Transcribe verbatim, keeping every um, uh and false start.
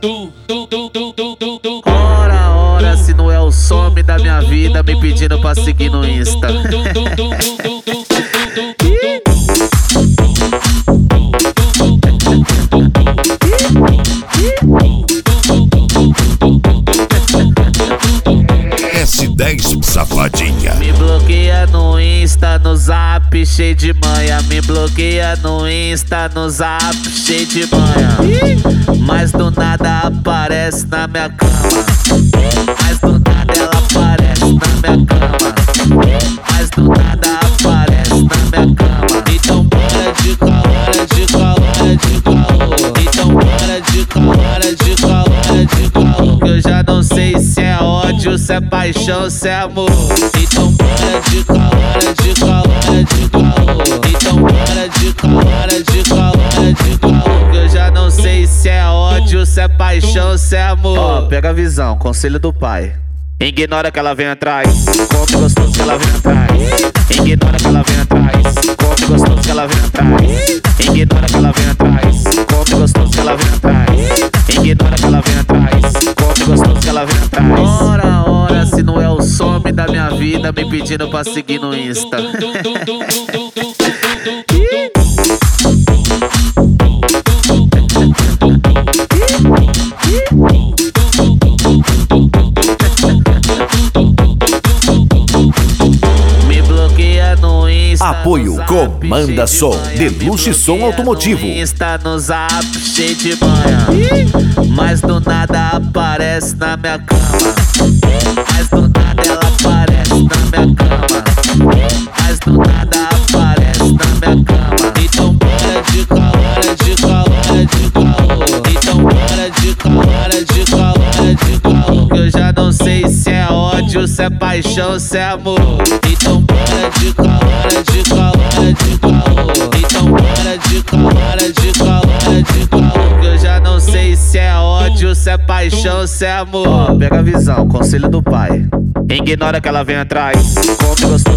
Ora, ora, se não é o some da minha vida me pedindo pra seguir no Insta. S dez Safadinha. Me bloqueia no Insta, no Zap, cheio de manha. Me bloqueia no Insta, no Zap, cheio de manha. Mas do nada aparece na minha cama. Mas do nada ela aparece na minha cama. Mas do nada aparece na minha cama. Então bora de calor, de calor, de calor. Então bora de calor, de calor, de calor. Que eu já não sei se é ódio, se é paixão, se é amor. Então bora de calor, de calor, de calor. Então bora de calor, de calor, de calor. Que eu já não sei se é ódio, se é paixão, se é amor. Ó, oh, pega a visão, conselho do pai. Ignora que ela vem atrás, come gostoso que ela vem atrás. Ignora que ela vem atrás, come gostoso que ela vem atrás. Ignora que ela vem atrás, come gostoso que ela vem atrás. Ignora que ela vem atrás, come gostoso que ela vem atrás. Ora, ora, se não é o some da minha vida me pedindo pra seguir no Insta. Me bloqueia no Insta. Apoio Comanda Som, Deluxe Som Automotivo. Insta no Zap, cheio de manha. Mas do nada aparece na minha cama. Mas do nada ela aparece na minha cama. Mas do nada aparece na minha cama. Então bora de calor, de calor, de calor. Então bora de calor, de calor, de calor. Que eu já não sei se é ódio, se é paixão, se é amor. Então bora de calor, de calor, de calor. Então bora de calor, de calor, de calor. Que eu já não sei se é ódio, se é paixão, se é amor. Ó, oh, pega a visão, conselho do pai. Ignora que ela vem atrás, come gostoso